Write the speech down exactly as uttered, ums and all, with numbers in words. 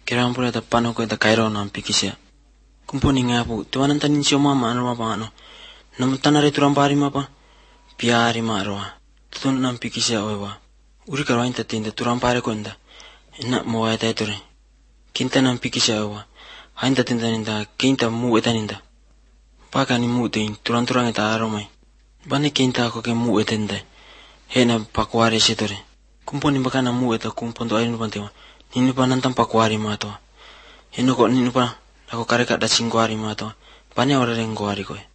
Kirang pura ta pano ko ta kairo nam pikisya. Kumponi ngapu tuanan tanin sio mama ano mapa ano. Nam tanare turam pari mapa. Piari maroa. Tutun nam pikisya oewa. Uri karo inta tinda turam pare ko inda. Enak mo ay taytore. Kinta nam pikisya oewa. Hainta tinda ninda kinta mu etaninda. Paka ni mu tin turan turang eta aromai. Bane kinta ko ke mu etende. Hena pakwari sitore. Kumponi bakana mu eta kumpondo ainu pantewa. Nini pa nantam pakwari mato. Heno ko nini pa ako kareka da singwari mato. Bane ora rengoari koe.